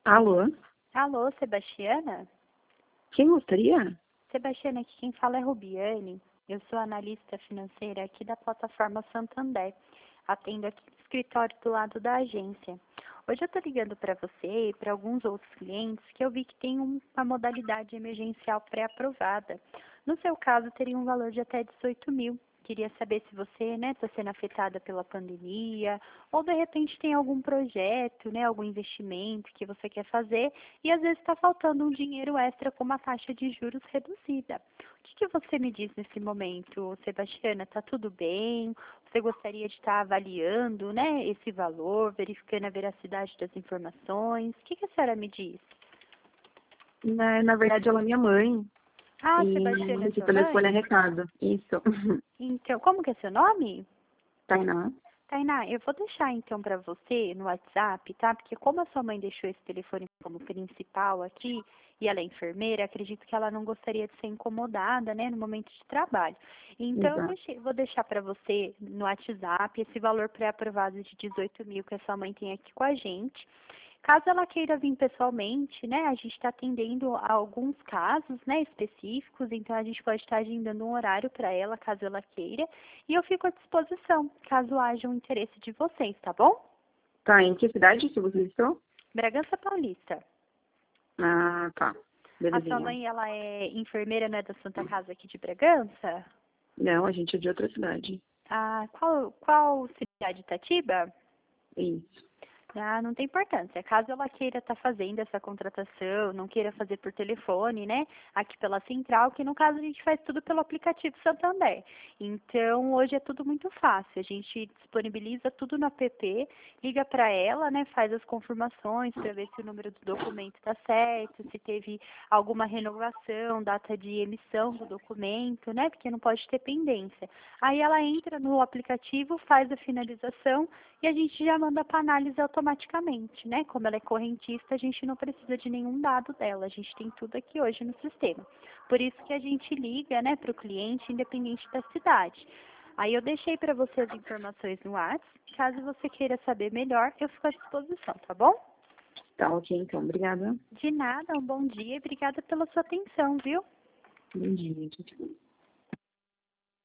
Alô? Alô, Sebastiana? Quem gostaria? Sebastiana, aqui quem fala é Rubiane. Eu sou analista financeira aqui da plataforma Santander. Atendo aqui no escritório do lado da agência. Hoje eu estou ligando para você e para alguns outros clientes que eu vi que tem uma modalidade emergencial pré-aprovada. No seu caso, teria um valor de até 18 mil. Queria saber se você está sendo afetada pela pandemia ou de repente tem algum projeto, algum investimento que você quer fazer e às vezes está faltando um dinheiro extra com uma taxa de juros reduzida. O que você me diz nesse momento, Sebastiana? Está tudo bem? Você gostaria de estar avaliando, esse valor, verificando a veracidade das informações? O que a senhora me diz? Na verdade, ela é minha mãe. Ah, E Sebastiana, é esse sua telefone é mãe? recado. Isso. Então, como que é seu nome? Tainá? Tainá, eu vou deixar então para você no WhatsApp, tá? Porque como a sua mãe deixou esse telefone como principal aqui e ela é enfermeira, acredito que ela não gostaria de ser incomodada, no momento de trabalho. Então, Exato. vou deixar para você no WhatsApp esse valor pré-aprovado de 18 mil que a sua mãe tem aqui com a gente. Caso ela queira vir pessoalmente, a gente está atendendo a alguns casos, específicos, então a gente pode estar agendando um horário para ela, caso ela queira, e eu fico à disposição, caso haja um interesse de vocês, tá bom? Tá, em que cidade que vocês estão? Bragança Paulista. Ah, tá. A sua Belezinha. mãe, ela é enfermeira, não é da Santa Casa aqui de Bragança? Não, a gente é de outra cidade. Ah, qual cidade? Itatiba? Isso. Ah, não tem importância. Caso ela queira estar fazendo essa contratação, não queira fazer por telefone, aqui pela central, que no caso a gente faz tudo pelo aplicativo Santander. Então, hoje é tudo muito fácil. A gente disponibiliza tudo no app, liga para ela, faz as confirmações para ver se o número do documento está certo, se teve alguma renovação, data de emissão do documento, porque não pode ter pendência. Aí ela entra no aplicativo, faz a finalização e a gente já manda para análise automaticamente, Como ela é correntista, a gente não precisa de nenhum dado dela, a gente tem tudo aqui hoje no sistema. Por isso que a gente liga, para o cliente, independente da cidade. Aí eu deixei para você as informações no WhatsApp, caso você queira saber melhor, eu fico à disposição, tá bom? Tá, ok, então. Obrigada. De nada, um bom dia e obrigada pela sua atenção, viu? Bom dia. Tchau, tchau.